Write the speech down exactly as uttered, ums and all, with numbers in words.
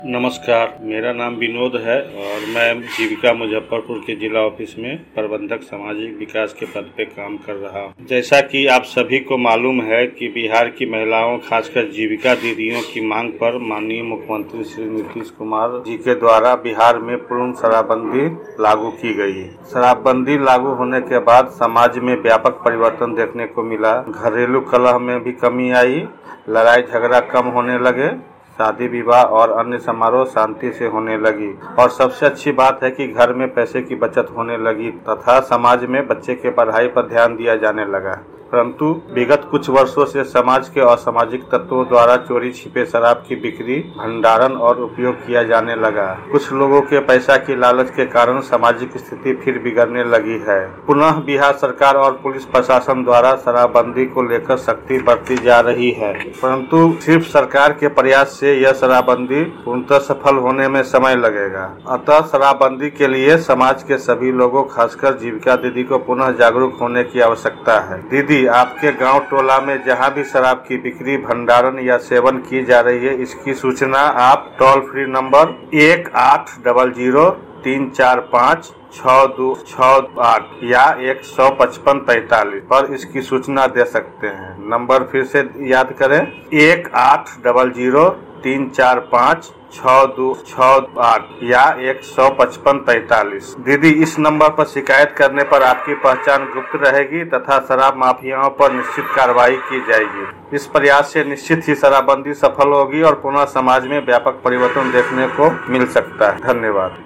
नमस्कार, मेरा नाम विनोद है और मैं जीविका मुजफ्फरपुर के जिला ऑफिस में प्रबंधक सामाजिक विकास के पद पे काम कर रहा हूँ। जैसा कि आप सभी को मालूम है कि बिहार की महिलाओं खासकर जीविका दीदियों की मांग पर माननीय मुख्यमंत्री श्री नीतीश कुमार जी के द्वारा बिहार में पूर्ण शराबबंदी लागू की गई। शराबबंदी लागू होने के बाद समाज में व्यापक परिवर्तन देखने को मिला। घरेलू कलह में भी कमी आई, लड़ाई झगड़ा कम होने लगे, शादी विवाह और अन्य समारोह शांति से होने लगी और सबसे अच्छी बात है कि घर में पैसे की बचत होने लगी तथा समाज में बच्चे के पढ़ाई पर ध्यान दिया जाने लगा। परंतु विगत कुछ वर्षों से समाज के असामाजिक तत्वों द्वारा चोरी छिपे शराब की बिक्री, भंडारण और उपयोग किया जाने लगा। कुछ लोगों के पैसा की लालच के कारण सामाजिक स्थिति फिर बिगड़ने लगी है। पुनः बिहार सरकार और पुलिस प्रशासन द्वारा शराबबंदी को लेकर सख्ती बरती जा रही है, परंतु सिर्फ सरकार के प्रयास से यह शराबबंदी पूर्णतः सफल होने में समय लगेगा। अतः शराबबंदी के लिए समाज के सभी लोगों, खासकर जीविका दीदी को पुनः जागरूक होने की आवश्यकता है। दीदी, आपके गांव टोला में जहां भी शराब की बिक्री, भंडारण या सेवन की जा रही है, इसकी सूचना आप टोल फ्री नंबर एक आठ डबल जीरो तीन चार पाँच छः दो छः आठ या एक सौ पचपन पैंतालीस पर इसकी सूचना दे सकते हैं। नंबर फिर से याद करें, एक आठ डबल जीरो तीन चार पाँच छः दो छः आठ या एक सौ पचपन पैंतालीस। दीदी, इस नंबर पर शिकायत करने पर आपकी पहचान गुप्त रहेगी तथा शराब माफियाओं पर निश्चित कार्रवाई की जाएगी। इस प्रयास से निश्चित ही शराबबंदी सफल होगी और पुनः समाज में व्यापक परिवर्तन देखने को मिल सकता है। धन्यवाद।